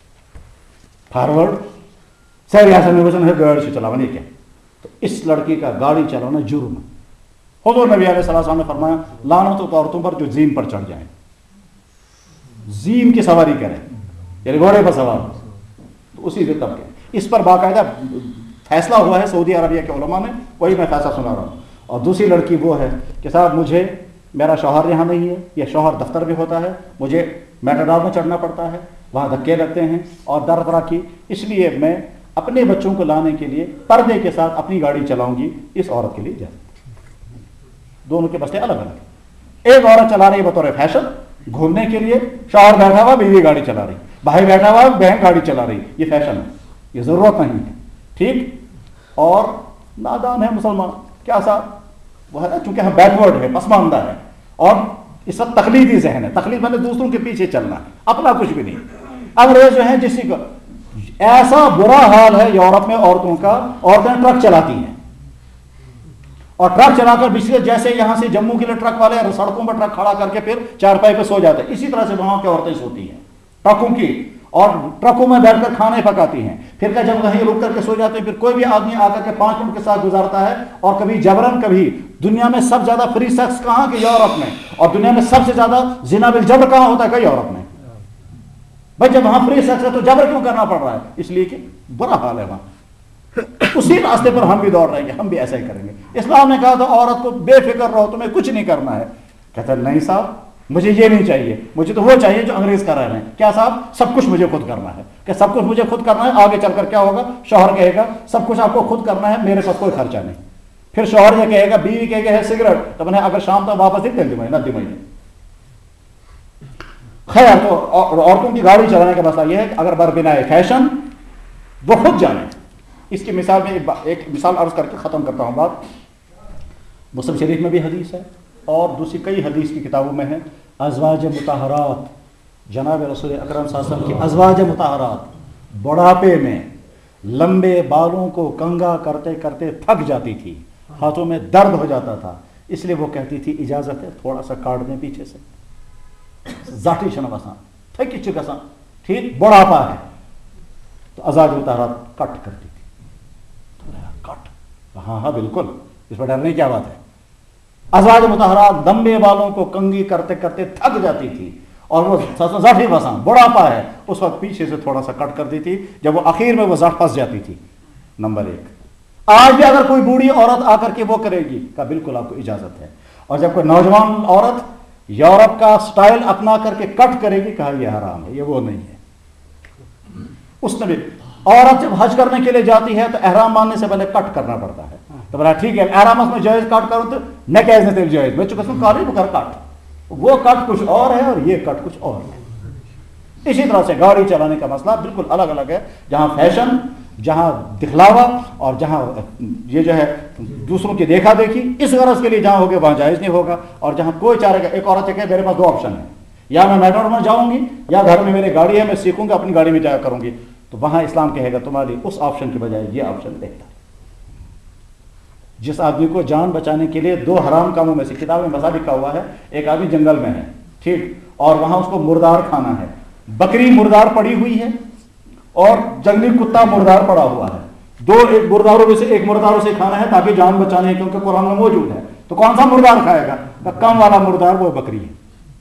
فارورڈ سر یہاں سے گاڑی سے چلاوا نہیں کیا تو اس لڑکی کا گاڑی چلانا جرم. حضور نبی علیہ السلام نے فرمایا لعنت ہو عورتوں پر جو زین پر چڑھ جائیں زین کی سواری کریں یعنی گھوڑے پر سوار تو اسی سے تب کے اس پر باقاعدہ فیصلہ ہوا ہے سعودی عربیہ کے علماء نے وہی میں فیصلہ سنا رہا ہوں. اور دوسری لڑکی وہ ہے کہ صاحب مجھے میرا شوہر یہاں نہیں ہے یا شوہر دفتر میں ہوتا ہے مجھے میٹاڈور میں چڑھنا پڑتا ہے وہاں دھکے لگتے ہیں اور در طرح کی اس لیے میں اپنے بچوں کو لانے کے لیے پردے کے ساتھ اپنی گاڑی چلاؤں گی. اس عورت کے لیے جائے دونوں کے مسئلے الگ الگ. ایک عورت چلا رہی ہے بطور فیشن घूमने के लिए शौहर बैठा हुआ बीवी गाड़ी चला रही, भाई बैठा हुआ बहन गाड़ी चला रही, ये फैशन है, ये जरूरत नहीं है। ठीक, और नादान है मुसलमान, क्या साहब वो है ना, चूंकि हम बैकवर्ड है, पसमानदा है, और इस वक्त तकलीदी जहन है, तकलीद मैंने दूसरों के पीछे चलना, अपना कुछ भी नहीं। अंग्रेज जो है जिसी को ऐसा बुरा हाल है यूरोप में औरतों का, औरतें ट्रक चलाती हैं और ट्रक चलाकर बिजली जैसे यहां से जम्मू के लिए ट्रक वाले सड़कों पर ट्रक खड़ा करके फिर चारपाई पे सो जाते हैं, इसी तरह से वहां की औरतें सोती हैं ट्रकों की, और ट्रकों में बैठकर खाने पकाती हैं। फिर क्या जब कहीं रुक करके सो जाते हैं, फिर कोई भी आदमी आकर के पांच मिनट के साथ गुजारता है, और कभी जबरन, कभी दुनिया में सबसे ज्यादा फ्री सेक्स कहां के यूरोप में, और दुनिया में सबसे ज्यादा जिना बिल जबर कहां होता है कि यूरोप में। भाई जब वहां फ्री सेक्स है तो जबर क्यों करना पड़ रहा है? इसलिए कि बुरा हाल है वहां। उसी रास्ते पर हम भी दौड़ रहे हैं, हम भी ऐसा ही करेंगे। इस्लाम ने कहा था औरत को बेफिक्र रहो, तुम्हें कुछ नहीं करना है। कहता नहीं साहब मुझे ये नहीं चाहिए, मुझे तो वो चाहिए जो अंग्रेज कर रहे हैं। क्या साहब? सब कुछ मुझे खुद करना है। क्या सब कुछ मुझे खुद करना है? आगे चलकर क्या होगा? शौहर कहेगा सब कुछ आपको खुद करना है, मेरे पास कोई खर्चा नहीं। फिर शौहर ये कहेगा, बीवी कहेगा है सिगरेट, तो मैंने अगर शाम तक वापस ही तेल महीना दी महीने। खैर, तो औरतों की गाड़ी चलाने का मसला यह है कि अगर बरबिना फैशन वो खुद जाने। इसकी मिसाल में एक, एक मिसाल अर्ज करके ख़त्म करता हूँ बात। मुस्लिम शरीफ में भी हदीस है और दूसरी कई हदीस की किताबों में है। अज़वाज मुताहरात, जनाब रसूल अकरम सल्लल्लाहु अलैहि वसल्लम की अज़वाज मुताहरात बुढ़ापे में लंबे बालों को कंघा करते करते थक जाती थी, हाथों में दर्द हो जाता था, इसलिए वो कहती थी इजाज़त है थोड़ा सा काट दें पीछे से, जाटी शनवसा थकी चुका, ठीक बुढ़ापा है, तो अज़वाज मुताहरात कट करती थी। तो कट, हाँ हाँ बिल्कुल, इस पर डरने की क्या बात है। अज़वाज मुताहरात लंबे बालों को कंघी करते करते थक जाती थी, और वो जाठी फंसा बुढ़ापा है, उस वक्त पीछे से थोड़ा सा कट कर दी थी, जब वो आखिर में वो जाट फंस जाती थी। नंबर एक, आज भी अगर कोई बूढ़ी औरत आकर के वो करेगी का बिल्कुल आपको इजाजत है। और जब कोई नौजवान औरत यूरोप का स्टाइल अपना करके कट करेगी, कहा यह हराम है, ये वो नहीं है। उसने भी औरत जब हज करने के लिए जाती है तो एहराम मानने से पहले कट करना पड़ता है। तो बोला ठीक है एहराम में जायज काट करूं तो न कैसे तेल जायज, मैं चुका काली कर काट, वो कट कुछ और है और ये कट कुछ और है। इसी तरह से गाड़ी चलाने का मसला बिल्कुल अलग अलग है, जहां फैशन, जहां दिखलावा, और जहां ये जो है दूसरों की देखा देखी इस गरज के लिए जहां होगा वहां जायज नहीं होगा। और जहां कोई चाहेगा, एक औरत है मेरे पास दो ऑप्शन है, या मैं मेट्रो में जाऊंगी या घर में मेरी गाड़ी है मैं सीखूंगा अपनी गाड़ी में जाया करूंगी, तो वहां इस्लाम कहेगा तुम्हारी उस ऑप्शन के बजाय ये ऑप्शन बेहतर। जिस आदमी को जान बचाने के लिए दो हराम कामों में से, किताब में मसा लिखा हुआ है, एक आदमी जंगल में है, ठीक, और वहां उसको मुर्दार खाना है, बकरी मुर्दार पड़ी हुई है और जंगली कुत्ता मुर्दार पड़ा हुआ है, दो एक मुर्दारों में से एक मुर्दारों से खाना है ताकि जान बचाने है, क्योंकि कुरान में मौजूद है। तो कौन सा मुर्दार खाएगा? तो कम वाला मुर्दार, वो बकरी है।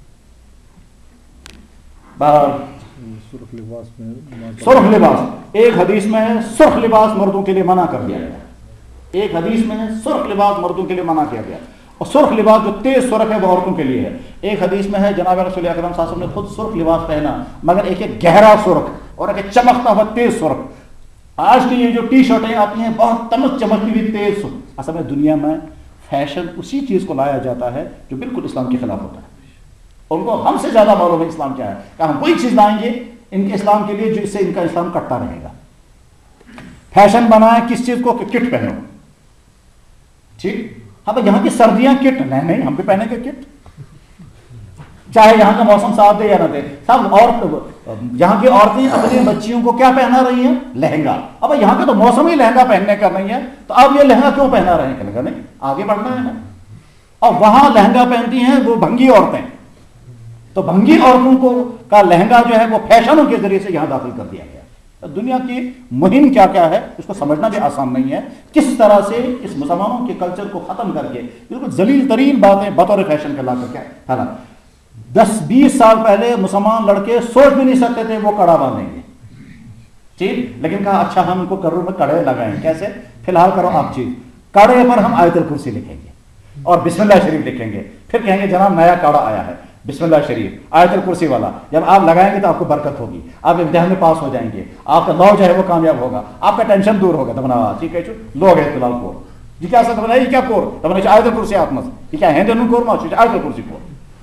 सुर्ख लिबास में, सुर्ख लिबास एक हदीस में है, सुर्ख लिबास मर्दों के लिए मना कर दिया गया। एक हदीस में है सुर्ख लिबास मर्दों के लिए मना किया गया, और सुर्ख लिबास जो तेज सुर्ख है वो औरतों के लिए है। एक हदीस में है जनाब रसूल अकरम सल्लल्लाहु अलैहि वसल्लम ने खुद सुर्ख लिबास पहना, मगर एक एक गहरा सुर्ख और एक चमकता हुआ तेज सुर्ख। आज की ये जो टी शर्टें आती हैं बहुत तमक चमकती हुई तेज सुर्ख, असल में दुनिया में फैशन उसी चीज को लाया जाता है जो बिल्कुल इस्लाम के खिलाफ होता है। उनको हमसे ज्यादा मालूम है इस्लाम क्या है, कि हम कोई चीज लाएंगे इनके इस्लाम के लिए जो इससे इनका इस्लाम कटता रहेगा। फैशन बनाए किस चीज को? किट पहनो, ठीक। हाँ भाई यहाँ की सर्दियां किट नहीं, नहीं हम भी पहनेंगे किट, चाहे यहाँ का मौसम साथ दे या ना दे। सब और यहाँ की औरतें अपनी बच्चियों को क्या पहना रही हैं? लहंगा। अब यहाँ का तो मौसम ही लहंगा पहनने का नहीं है, तो अब ये लहंगा क्यों पहना रहे हैं? लहंगा नहीं, आगे बढ़ना है ना। और वहां लहंगा पहनती हैं वो भंगी औरतें, तो भंगी औरतों को का लहंगा जो है वो फैशनों के जरिए से यहाँ दाखिल कर दिया गया। तो दुनिया की मुहिम क्या क्या है इसको समझना भी आसान नहीं है, किस तरह से इस मुसलमानों के कल्चर को खत्म करके बिल्कुल जलील तरीन बातें बतौर फैशन के ला कर क्या है। दस बीस साल पहले मुसलमान लड़के सोच भी नहीं सकते थे वो कड़ा बांधेंगे, ठीक, लेकिन कहा अच्छा हम इनको करोड़ में कड़े लगाएं। कैसे? फिलहाल करो आप चीज, कड़े पर हम आयतुल कुर्सी लिखेंगे और बिस्मिल्लाह शरीफ लिखेंगे, फिर कहेंगे जनाब नया काड़ा आया है बिस्मिल्लाह शरीफ आयतुल कुर्सी वाला, जब आप लगाएंगे तो आपको बरकत होगी, आप इम्तिहान में पास हो जाएंगे, आपका लॉ जो है वो कामयाब होगा, आपका टेंशन दूर होगा। तो बना ठीक है लोग है फिलहाल कोर जी क्या सर बना क्या कोर तो बना आयतुल कुर्सी आप मत ठीक है हैं जनून कोर मा आयतुल कुर्सी कोर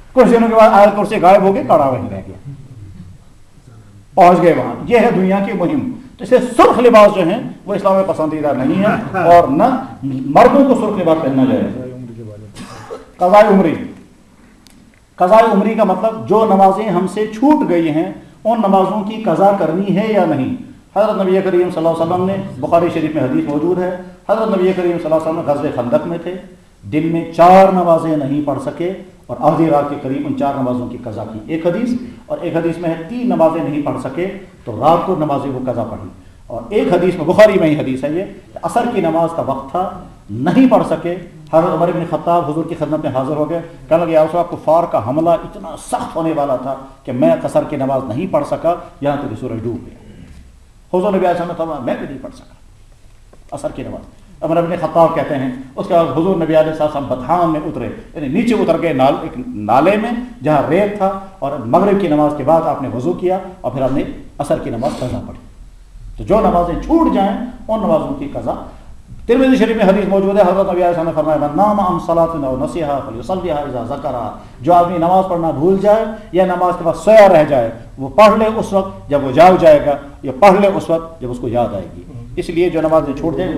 कुछ दिनों के बाद आयत कुर्सी गायब हो गई, कड़ा वहीं रह गया, पहुंच गए वहां। ये है दुनिया की मुहिम। तो इसलिए सुर्ख लिबास जो है वो इस्लाम में पसंदीदा नहीं है, और न मर्दों को सुर्ख लिबास पहनना जाएगा। कज़ाए उम्री, कज़ाए उम्री का मतलब जो नमाजें हमसे छूट गई हैं उन नमाजों की कज़ा करनी है या नहीं। हज़रत नबी करीम सल्लल्लाहु अलैहि वसल्लम ने, बुखारी शरीफ में हदीस मौजूद है, हज़रत नबी करीम सल्लल्लाहु अलैहि वसल्लम ग़ज़वे खंदक में थे, दिन में चार नमाजें नहीं पढ़ सके और आधी रात के करीब उन चार नमाजों की कज़ा की। एक हदीस, और एक हदीस में है तीन नमाजें नहीं पढ़ सके तो रात को नमाजें वो कज़ा पढ़ी। और एक हदीस में, बुखारी में ही हदीस है ये, असर की नमाज का वक्त था, नहीं पढ़ सके। हज़रत उमर इब्न ख़त्ताब हुज़ूर की खिदमत में हाजिर हो गए, कहने लगे या रसूल अल्लाह, कुफ़ार का हमला इतना सख्त होने वाला था कि मैं कसर की नमाज नहीं पढ़ सका, यहाँ तक सूरज डूब गया। हुज़ूर नबी अलैहि सल्लम ने मैं भी नहीं पढ़ सका असर की नमाज। उमर इब्न ख़त्ताब कहते हैं उसके बाद हुज़ूर नबी अलैहि सल्लम बथान में उतरे, यानी नीचे उतर गए नाल एक नाले में जहाँ रेत था, और मगरिब की नमाज के बाद आपने वज़ू किया और फिर आपने असर की नमाज कज़ा पढ़ी। तो जो नमाजें छूट जाएं उन नमाजों की कज़ा। तिरमिज़ी शरीफ में हदीस मौजूद है, हज़रत नबी अलैहि सल्लम ने फरमाया मन नाम अन सलातिन औ नसिहा फलयुसल्लिहा इज़ा ज़करा, जो आदमी नमाज पढ़ना भूल जाए या नमाज के बाद सोया रह जाए वो पढ़ ले उस वक्त जब वो जाग जाएगा, या पढ़ ले उस वक्त जब उसको याद आएगी। इसलिए जो नमाजें छूट जाए,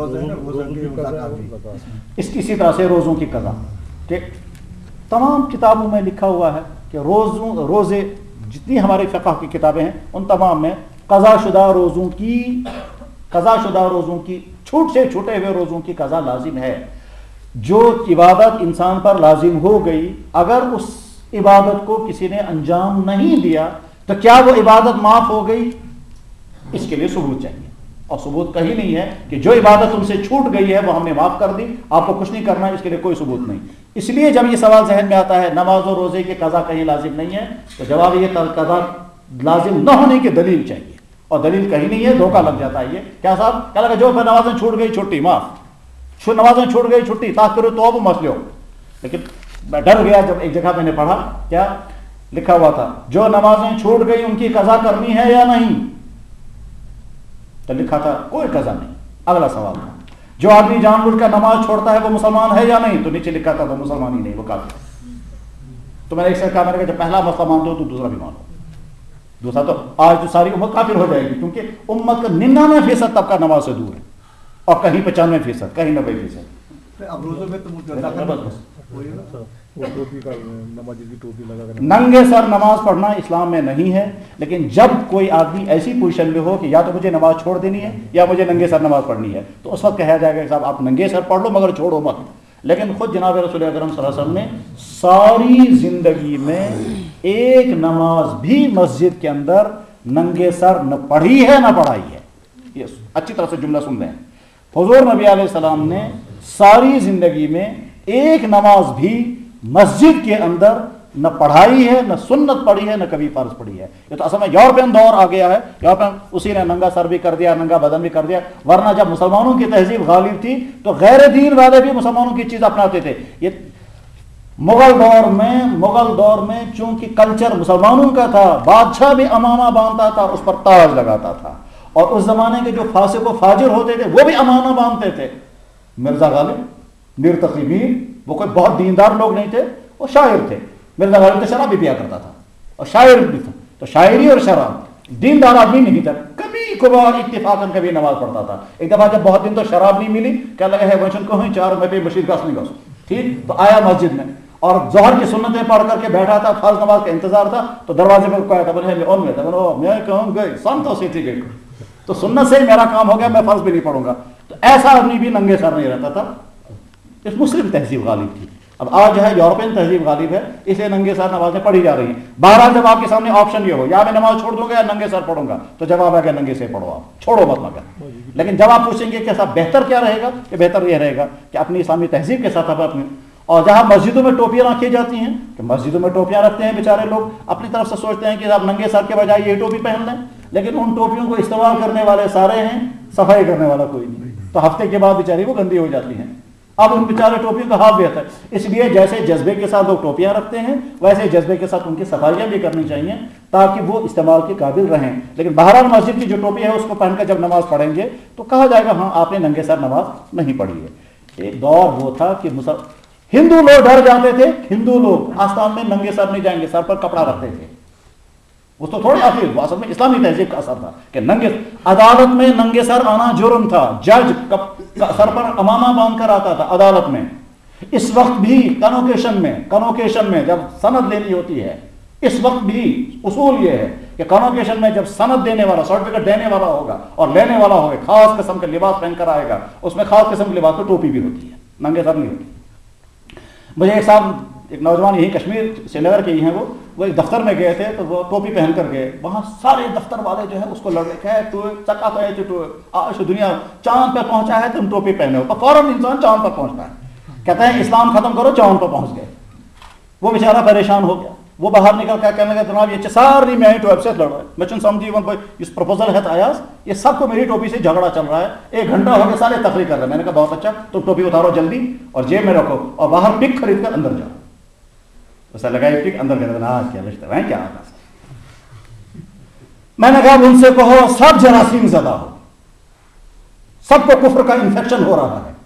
इसकी इसी तरह से रोज़ों की कज़ा। ठीक, तमाम किताबों में लिखा हुआ है कि रोज़ों रोज़े जितनी हमारे फ़िक़्ह की किताबें हैं उन तमाम में कज़ा शुदा रोज़ों की कज़ा शुदा रोज़ों की छूट से छूटे हुए रोज़ों की कज़ा लाजिम है। जो इबादत इंसान पर लाजिम हो गई, अगर उस इबादत को किसी ने अंजाम नहीं दिया तो क्या वो इबादत माफ़ हो गई? इसके लिए सबूत चाहिए, और सबूत कहीं नहीं है कि जो इबादत तुमसे छूट गई है वो हमने माफ़ कर दी, आपको कुछ नहीं करना है, इसके लिए कोई सबूत नहीं। इसलिए जब ये सवाल जहन में आता है नमाज और रोज़े की कज़ा कहीं लाजिम नहीं है, तो जवाब ये कज़ा लाजिम न होने की दलील चाहिए, और दलील कहीं नहीं है, धोखा लग जाता है। ये क्या साहब क्या लगा, जो फिर नमाजें छूट गई छुट्टी माफ, नमाजें छूट गई छुट्टी ताकि तो अब मसले हो। लेकिन मैं डर गया जब एक जगह मैंने पढ़ा, क्या लिखा हुआ था, जो नमाजें छूट गई उनकी कज़ा करनी है या नहीं, तो लिखा था कोई कज़ा नहीं। अगला सवाल था, जो आदमी जानबूझकर नमाज छोड़ता है वो मुसलमान है या नहीं, तो नीचे लिखा था वो मुसलमान ही नहीं, वो काफिर। तो मैंने एक से कहा, मैंने कहा जब पहला मसला मानते हो तो दूसरा भी मानो। दूसरा तो आज तो सारी उम्मत काफिर हो जाएगी, क्योंकि उम्मत का निन्यानवे फीसद तबका नमाज से दूर है, और कहीं पचानवे फीसद कहीं नब्बे फीसद। नंगे सर नमाज पढ़ना इस्लाम में नहीं है, लेकिन जब कोई आदमी ऐसी पोजीशन में हो कि या तो मुझे नमाज छोड़ देनी है या मुझे नंगे सर नमाज पढ़नी है, तो उस वक्त कहा जाएगा कि साहब आप नंगे सर पढ़ लो मगर छोड़ो मत। लेकिन खुद जनाब रसूल अकरम सल्लल्लाहु अलैहि वसल्लम ने सारी जिंदगी में एक नमाज भी मस्जिद के अंदर नंगे सर न पढ़ी है न पढ़ाई है। ये अच्छी तरह से जुमला सुन लें, हुजूर नबी अलैहि सलाम ने सारी जिंदगी में एक नमाज भी मस्जिद के अंदर न पढ़ाई है, न सुन्नत पढ़ी है, न कभी फर्ज पढ़ी है। ये तो असल में यूरोपियन दौर आ गया है, यूरोपियन उसी ने नंगा सर भी कर दिया, नंगा बदन भी कर दिया। वरना जब मुसलमानों की तहजीब गालिब थी तो गैर दीन वाले भी मुसलमानों की चीज अपनाते थे। ये मुगल दौर में मुगल दौर में चूंकि कल्चर मुसलमानों का था, बादशाह भी अमामा बांधता था, उस पर ताज लगाता था, और उस जमाने के जो फासिक व फाजिर होते थे वो भी अमामा बांधते थे। मिर्जा गालिब, मीर तकी मीर, वो कोई बहुत दीनदार लोग नहीं थे, वो शायर थे। मिर्जा गालिब तो शराब भी पिया करता था और शायर भी था, तो शायरी और शराब, दीनदार आदमी नहीं था। कभी कभार इत्तेफाकन कभी नमाज पढ़ता था। एक दफा जब बहुत दिन तो शराब नहीं मिली, क्या लगा है वचन को ही चार मैं पे मशीद का नहीं गस, ठीक, तो आया मस्जिद में और जोहर की सुन्नतें पढ़ करके बैठा था, फर्ज नमाज का इंतजार था, तो दरवाजे पर कोई था, बोले ऑन में था, बोलो मैं कहूँ गई सन तो सीधी गई, तो सुन्नत से मेरा काम हो गया, मैं फर्ज भी नहीं पढ़ूंगा। तो ऐसा आदमी भी नंगे सर नहीं रहता था। इस मुस्लिम तहजीब गालिब थी। अब आज जो है यूरोपियन तहजीब गालिब है, इसलिए नंगे सर नमाजें पढ़ी जा रही हैं। बहरहाल जब आपके सामने ऑप्शन ये हो, या मैं नमाज छोड़ दूंगा या नंगे सर पढ़ूंगा, तो जवाब है कि नंगे से पढ़ो, आप छोड़ो मत मगर। लेकिन जब आप पूछेंगे कि साहब बेहतर क्या रहेगा, कि बेहतर यह रहेगा कि अपनी इस्लामी तहजीब के साथ आप अपने, और जहां मस्जिदों में टोपियां रखी जाती हैं, कि मस्जिदों में टोपियां रखते हैं बेचारे लोग, अपनी तरफ से सोचते हैं कि आप नंगे सर के बजाय ये टोपी पहन लें, लेकिन उन टोपियों को इस्तेमाल करने वाले सारे हैं, सफाई करने वाला कोई नहीं, तो हफ्ते के बाद बेचारी वो गंदी हो जाती हैं। अब उन बेचारे टोपियों का हाथ बेहतर, इसलिए जैसे जज्बे के साथ लोग टोपियां रखते हैं, वैसे जज्बे के साथ उनकी सफाइयां भी करनी चाहिए ताकि वो इस्तेमाल के काबिल रहें। लेकिन बहरहाल मस्जिद की जो टोपी है उसको पहनकर जब नमाज पढ़ेंगे तो कहा जाएगा हाँ आपने नंगे सर नमाज नहीं पढ़ी है। एक दौर वो था कि ہندو لوگ ڈر جاتے تھے، ہندو لوگ آستان میں ننگے سر نہیں جائیں گے، سر پر کپڑا رکھتے تھے. وہ تو تھوڑی آتی ہے، اصل میں اسلامی تہذیب کا اثر تھا کہ ننگے عدالت میں ننگے سر آنا جرم تھا. جج سر پر امامہ باندھ کر آتا تھا عدالت میں. اس وقت بھی کنوکیشن میں کنوکیشن میں جب سند لینی ہوتی ہے، اس وقت بھی اصول یہ ہے کہ کنوکیشن میں جب سند دینے والا، سرٹیفکیٹ دینے والا ہوگا اور لینے والا ہوگا، خاص قسم کا لباس پہن کر آئے گا. اس میں خاص قسم کے لباس میں ٹوپی بھی ہوتی ہے، ننگے سر نہیں ہوتی. مجھے ایک صاحب، ایک نوجوان یہی کشمیر سری نگر کے ہی ہیں، وہ وہ ایک دفتر میں گئے تھے تو وہ ٹوپی پہن کر گئے. وہاں سارے دفتر والے جو ہے اس کو لڑے کہ تو چکا تو ہے تو آج دنیا چاند پہ پہنچا ہے تم ٹوپی پہنے ہو. فوراً انسان چاند پر پہنچتا ہے، کہتے ہیں اسلام ختم کرو، چاند پر پہنچ گئے. وہ بیچارہ پریشان ہو گیا. وہ باہر نکل کر کہنے لگا جناب یہ ساری میں ٹوپی سے لڑ رہا ہے. میں چن سمجھی ون اس پروپوزل ہے آیاز، یہ سب کو میری ٹوپی سے جھگڑا چل رہا ہے. ایک گھنٹہ ہو گیا سارے تقریر کر رہے ہیں. میں نے کہا بہت اچھا، تو ٹوپی اتارو جلدی اور جیب میں رکھو اور باہر پک خرید کر اندر جاؤ. اسے لگا یہ پک اندر گیا، آج کیا رشتہ ہے کیا آتا. میں نے کہا ان سے کہو سب جراثیم زدہ ہو، سب کو کفر کا انفیکشن ہو رہا ہے.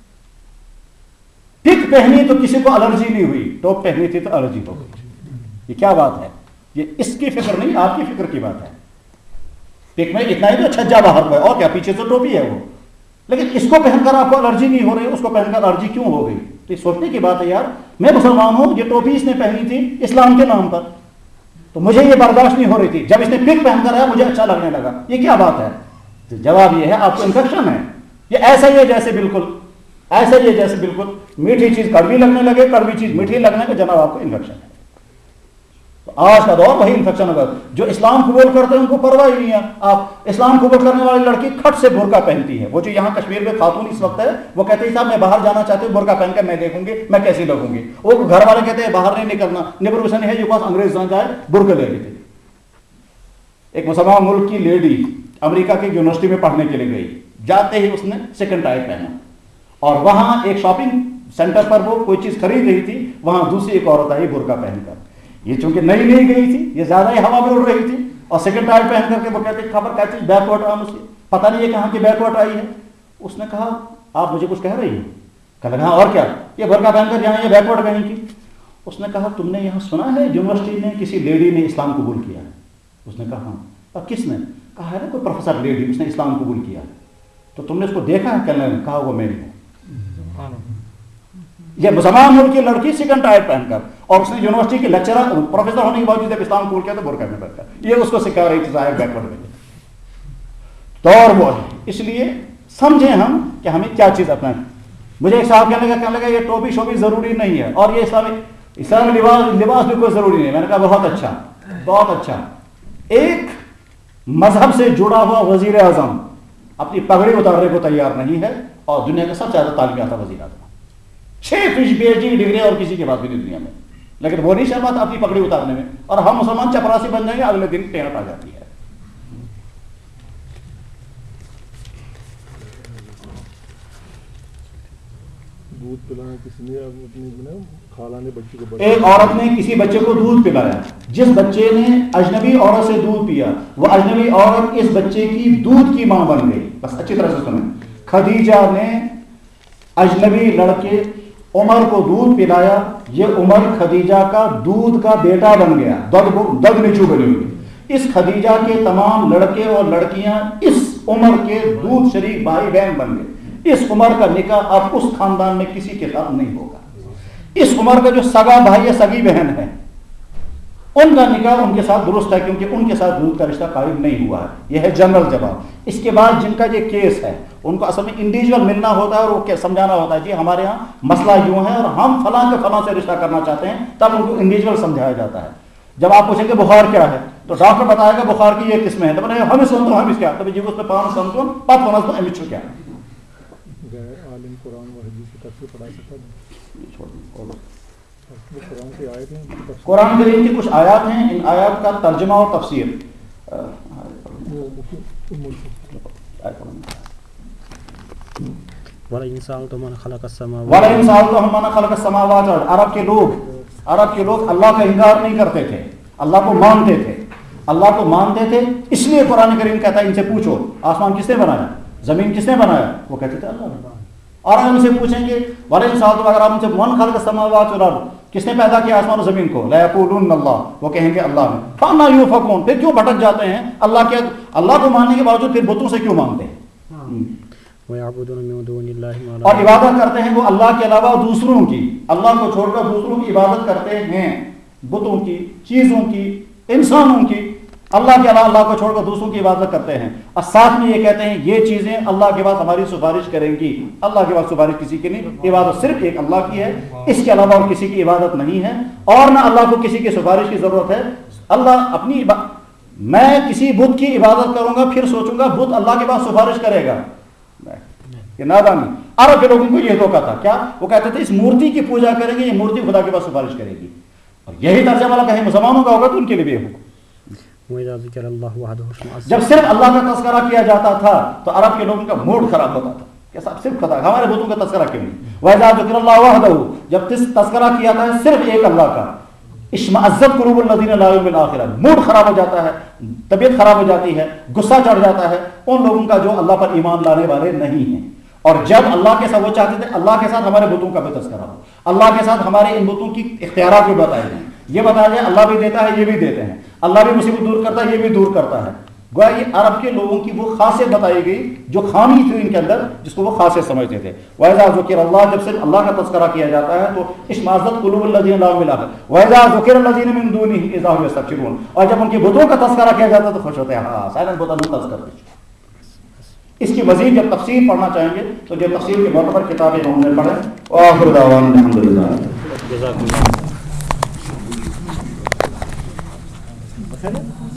پک پہنی تو کسی کو الرجی نہیں ہوئی، ٹوپ پہنی تھی تو الرجی ہو گئی. یہ کیا بات ہے؟ یہ اس کی فکر نہیں، آپ کی فکر کی بات ہے. پک میں اتنا ہی تو چھجا باہر ہوا ہے اور کیا، پیچھے سے ٹوپی ہے وہ. لیکن اس کو پہن کر آپ کو الرجی نہیں ہو رہی، اس کو پہن کر الرجی کیوں ہو گئی؟ تو یہ سوچنے کی بات ہے یار، میں مسلمان ہوں، یہ ٹوپی اس نے پہنی تھی اسلام کے نام پر، تو مجھے یہ برداشت نہیں ہو رہی تھی. جب اس نے پک پہن کر آیا مجھے اچھا لگنے لگا. یہ کیا بات ہے؟ تو جواب یہ ہے آپ کو انفیکشن ہے. یہ ایسا ہی ہے جیسے بالکل ایسا ہی ہے جیسے بالکل میٹھی چیز کڑوی لگنے لگے، کڑوی چیز میٹھی لگنے کے جناب آپ کو انفیکشن ہے. آج کا دور وہی انفیکشن ہوگا. جو اسلام قبول کرتے ہیں ان کو پرواہ ہی نہیں ہے. آپ اسلام قبول کرنے والی لڑکی کھٹ سے برقع پہنتی ہے. وہ جو یہاں کشمیر میں خاتون اس وقت ہے وہ کہتے ہیں صاحب میں باہر جانا چاہتی ہوں، برقع پہن کر میں دیکھوں گی میں کیسی لگوں گی. وہ گھر والے کہتے ہیں باہر نہیں نکلنا، نبر حسین ہے جو پاس انگریز نہ جائے برقع لے لیتے. ایک مسلمان ملک کی لیڈی امریکہ کی یونیورسٹی میں پڑھنے کے لیے گئی. جاتے ہی اس نے سیکنڈ ٹائپ پہنا اور وہاں ایک شاپنگ سینٹر پر وہ کوئی چیز خرید رہی تھی، وہاں دوسری ایک عورت آئی برقع پہن کر. یہ چونکہ نئی نہیں گئی تھی، یہ زیادہ ہی ہوا میں اڑ رہی تھی اور سیکنڈ ٹائر پہن کر کے وہ کہتے خبر کیا چیز بیک ورڈ آم، اس کی پتہ نہیں ہے کہاں کی بیک ورڈ آئی ہے. اس نے کہا آپ مجھے کچھ کہہ رہی ہیں؟ کہا لگا اور کیا، یہ برقع پہن کر یہاں یہ بیک ورڈ کہیں کی. اس نے کہا تم نے یہاں سنا ہے یونیورسٹی میں کسی لیڈی نے اسلام قبول کیا ہے؟ اس نے کہا ہاں. اب کس نے؟ کہا ہے نا کوئی پروفیسر لیڈی، اس نے اسلام قبول کیا. تو تم نے اس کو دیکھا ہے؟ کہنے کہا وہ میری ہے. یہ مسلمان ملک کی لڑکی سیکنڈ ٹائر پہن کر اور اس نے یونیورسٹی کے لیکچرر پروفیسر ہونے کے باوجود جب اسلام قبول کیا تو برقع میں بیٹھ کر یہ اس کو سکھا رہی تھی ظاہر بیکورڈ میں. دور وہ ہے، اس لیے سمجھیں ہم کہ ہمیں کیا چیز اپنائیں. مجھے ایک صاحب کہنے کا کہنے لگا یہ ٹوپی شوپی ضروری نہیں ہے اور یہ اسلامی اسلامی لباس لباس بھی کوئی ضروری نہیں ہے. میں نے کہا بہت اچھا بہت اچھا. ایک مذہب سے جڑا ہوا وزیر اعظم اپنی پگڑی اتارنے کو تیار نہیں ہے اور دنیا کا سب سے زیادہ تعلیم یافتہ وزیر اعظم، چھ پی ایچ ڈی ڈگری اور کسی کے بعد بھی نہیں دنیا میں، لیکن وہ نہیں شرماتا اپنی پگڑی اتارنے میں. اور ہم مسلمان چپراسی بن جائیں گے اگلے دن ٹینٹ آ جاتی ہے. دودھ پلانا کسی نے اپنی خالہ نے بچے کو، ایک عورت نے کسی بچے کو دودھ پلایا. جس بچے نے اجنبی عورت سے دودھ پیا وہ اجنبی عورت اس بچے کی دودھ کی ماں بن گئی. بس اچھی طرح سے سنیں، خدیجہ نے اجنبی لڑکے عمر کو دودھ پلایا، یہ عمر خدیجہ کا دودھ کا بیٹا بن گیا، دگ نچو بنی ہوئی. اس خدیجہ کے تمام لڑکے اور لڑکیاں اس عمر کے دودھ شریک بھائی بہن بن گئے. اس عمر کا نکاح اب اس خاندان میں کسی کے ساتھ نہیں ہوگا. اس عمر کا جو سگا بھائی یا سگی بہن ہے ان کا نکاح ان کے ساتھ درست ہے کیونکہ ان کے ساتھ دودھ کا رشتہ قائم نہیں ہوا ہے. یہ ہے جنرل جواب. اس کے بعد جن کا یہ کیس ہے ان کو اصل میں انڈیویجول ملنا ہوتا ہے اور وہ سمجھانا ہوتا ہے جی ہمارے ہاں مسئلہ یوں ہے اور ہم فلاں کے فلاں سے رشتہ کرنا چاہتے ہیں، تب ان کو انڈیویجول سمجھایا جاتا ہے. جب آپ پوچھیں گے بخار کیا ہے تو ڈاکٹر بتائے گا بخار کی یہ قسمیں ہیں، تو ہمیں سنتا ہوں ہم اس کیا تو جی اس میں پانچ سنتوں پپ ہونا تو امیچو کیا عالم قرآن و حدیث کی تفسیر پڑھا سکتا ہے. قرآن کریم کی کچھ آیات ہیں، ان آیات کا ترجمہ اور تفسیر. وَلَئِن سَأَلْتَهُم مَّنْ خَلَقَ السَّمَاوَاتِ وَلَئِن سَأَلْتَهُم مَّنْ خَلَقَ السَّمَاوَاتِ. عرب کے لوگ عرب کے لوگ اللہ کا انکار نہیں کرتے تھے، اللہ کو مانتے تھے. اللہ کو مانتے تھے اس لیے قرآن کریم کہتا ہے ان سے پوچھو آسمان کس نے بنایا، زمین کس نے بنایا؟ وہ کہتے تھے اللہ نے. اور ہم سے پوچھیں گے وَلَئِن سَأَلْتُمْ، اگر آپ ان سے مَنْ خَلَقَ السَّمَاوَاتِ وَالْأَرْضَ، کس نے پیدا کیا آسمان و زمین کو، لَيَقُولُنَّ اللَّهُ، وہ کہیں گے اللہ نے، فَأَنَّىٰ يُؤْفَكُونَ، پھر کیوں بھٹک جاتے ہیں؟ اللہ کے اللہ کو ماننے کے باوجود پھر بتوں سے کیوں مانگتے ہیں؟ وَيَعْبُدُونَ مِن دُونِ اللَّهِ مَا لَا اور عبادت کرتے ہیں وہ اللہ کے علاوہ دوسروں کی، اللہ کو چھوڑ کر دوسروں کی عبادت کرتے ہیں، بتوں کی، چیزوں کی، انسانوں کی، اللہ کے علاوہ اللہ کو چھوڑ کر دوسروں کی عبادت کرتے ہیں، اور ساتھ میں یہ کہتے ہیں یہ چیزیں اللہ کے بعد ہماری سفارش کریں گی۔ اللہ کے بعد سفارش کسی کی نہیں، عبادت صرف ایک اللہ کی ہے، اس کے علاوہ اور کسی کی عبادت نہیں ہے، اور نہ اللہ کو کسی کی سفارش کی ضرورت ہے۔ اللہ اپنی عبادت، میں کسی بت کی عبادت کروں گا پھر سوچوں گا بت اللہ کے بعد سفارش کرے گا، یہ نادانی۔ عرب کے لوگوں کو یہ دھوکا تھا، کیا وہ کہتے تھے اس مورتی کی پوجا کریں گے، یہ مورتی خدا کے پاس سفارش کرے گی، اور یہی ترجمہ والا کہیں مسلمانوں کا ہوگا تو ان کے لیے بھی حکم۔ وَإِذَا ذُكِرَ اللَّهُ وَحْدَهُ اشْمَأَزَّتْ، جب صرف اللہ کا تذکرہ کیا جاتا تھا تو عرب کے لوگوں کا موڈ خراب ہوتا تھا کہ صاحب صرف خدا، ہمارے بتوں کا تذکرہ کیوں نہیں؟ وَإِذَا ذُكِرَ اللَّهُ وَحْدَهُ، جب تذکرہ کیا جاتا ہے صرف ایک اللہ کا، اشمئزت قلوب الذین لا یؤمنون بالآخرہ، موڈ خراب ہو جاتا ہے، طبیعت خراب ہو جاتی ہے، غصہ چڑھ جاتا ہے ان لوگوں کا جو اللہ پر ایمان لانے والے نہیں ہیں۔ اور جب اللہ کے ساتھ وہ چاہتے تھے اللہ کے ساتھ ہمارے بتوں کا بھی تذکرہ ہو، اللہ کے ساتھ ہمارے ان بتوں کی اختیارات بھی بتائے جائیں، یہ بتایا جائے اللہ بھی دیتا ہے یہ بھی دیتے ہیں، اللہ بھی مصیبت دور کرتا ہے یہ بھی دور کرتا ہے۔ گویا یہ عرب کے لوگوں کی وہ خاصیت بتائی گئی جو خامی تھی ان کے اندر، جس کو وہ خاصیت سمجھتے تھے۔ وَإِذَا ذُكِرَ اللَّهُ، جب صرف اللہ کا تذکرہ کیا جاتا ہے تو اشمئزت قلوب الذین لا یؤمنون بالآخرہ، وَإِذَا ذُكِرَ الَّذِینَ مِن دُونِهِ إِذَا هُمْ يَسْتَبْشِرُونَ، اور جب ان کی بتوں کا تذکرہ کیا جاتا ہے تو خوش ہوتے ہیں، ہاں سائلنٹ بتا دوں تذکرہ۔ اس کی مزید جب تفصیل پڑھنا چاہیں گے تو جو تفصیل کے معتبر کتابیں ہم نے پڑھیں، وآخر دعوانا الحمدللہ۔ جزاک اللہ۔